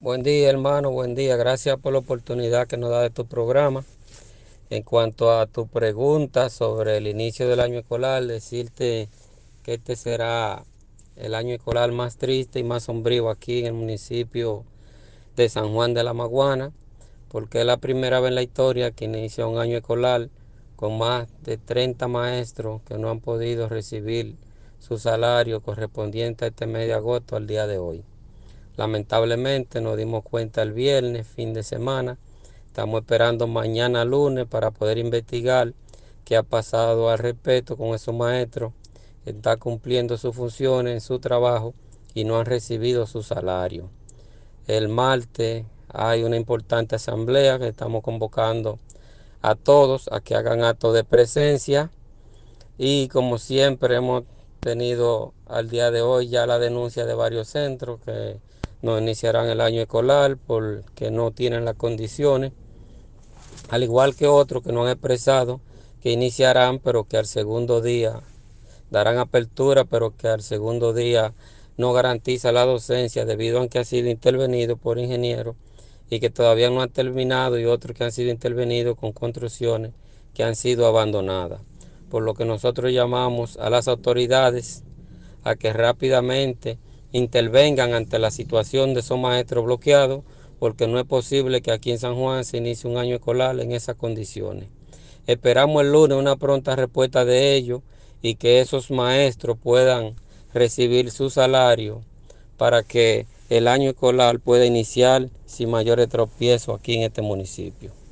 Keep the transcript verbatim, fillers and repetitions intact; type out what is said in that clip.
Buen día, hermano, buen día. Gracias por la oportunidad que nos da de tu programa. En cuanto a tu pregunta sobre el inicio del año escolar, decirte que este será el año escolar más triste y más sombrío aquí en el municipio de San Juan de la Maguana, porque es la primera vez en la historia que inicia un año escolar con más de treinta maestros que no han podido recibir su salario correspondiente a este mes de agosto al día de hoy. Lamentablemente nos dimos cuenta el viernes, fin de semana. Estamos esperando mañana lunes para poder investigar qué ha pasado al respecto con esos maestros que están cumpliendo sus funciones en su trabajo y no han recibido su salario. El martes hay una importante asamblea que estamos convocando a todos a que hagan acto de presencia y como siempre hemos tenido al día de hoy ya la denuncia de varios centros que no iniciarán el año escolar porque no tienen las condiciones, al igual que otros que no han expresado que iniciarán, pero que al segundo día darán apertura, pero que al segundo día no garantiza la docencia debido a que ha sido intervenido por ingenieros y que todavía no han terminado, y otros que han sido intervenidos con construcciones que han sido abandonadas. Por lo que nosotros llamamos a las autoridades a que rápidamente intervengan ante la situación de esos maestros bloqueados, porque no es posible que aquí en San Juan se inicie un año escolar en esas condiciones. Esperamos el lunes una pronta respuesta de ellos y que esos maestros puedan recibir su salario para que el año escolar pueda iniciar sin mayores tropiezos aquí en este municipio.